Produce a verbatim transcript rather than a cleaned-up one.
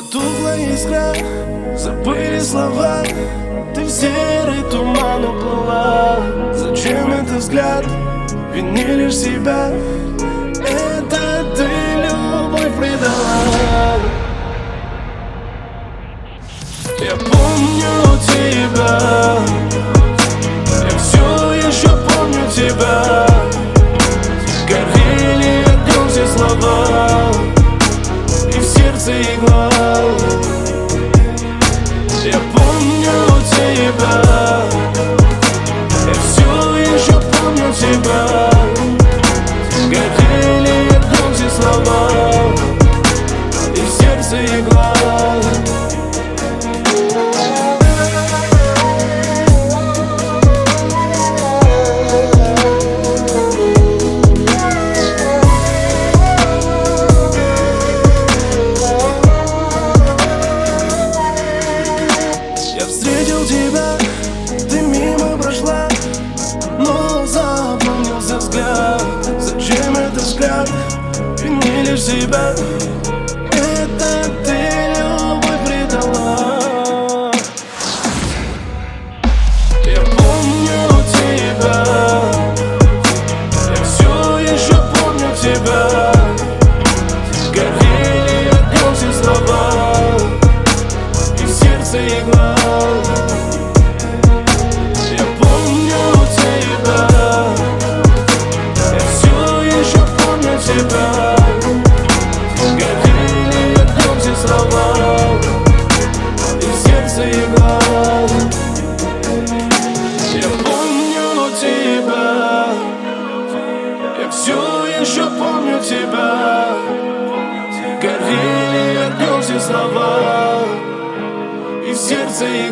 Потухла искра, забыли слова. Ты в серый туман уплыла. Зачем этот взгляд? Вини лишь себя. Это ты любовь предала. Я помню тебя, я все еще помню тебя. Горели огнем все слова, и в сердце игла. Я помню тебя, я все еще помню тебя. Горели огнем все слова, и в сердце игла. Я встретил тебя, ты мимо прошла, но запомнился взгляд. Зачем этот взгляд? Вини лишь себя. Это ты любовь предала. Я помню тебя, я все еще помню тебя. Горели огнем все слова, и в сердце игла. Я помню тебя, я все еще помню тебя. Горели огнем все слова, и в сердце игла. Я помню тебя, я все еще помню тебя. Горели огнем все слова, и в сердце игла.